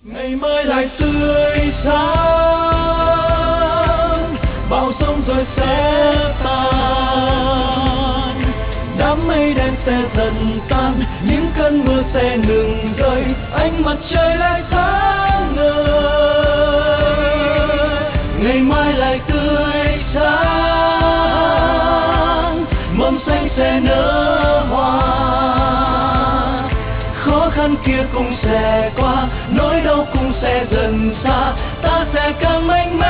ngày mai lại tươi sáng, bão giông rồi sẽ tan, đám mây đen sẽ dần tan, những cơn mưa sẽ ngừng rơi, ánh mặt trời lại sáng ngời. Ngày mai lại tươi sáng, mầm xanh sẽ nở hoa, khó khăn kia cũng sẽ qua, nỗi đau cũng sẽ dần xa, ta sẽ càng mạnh mẽ.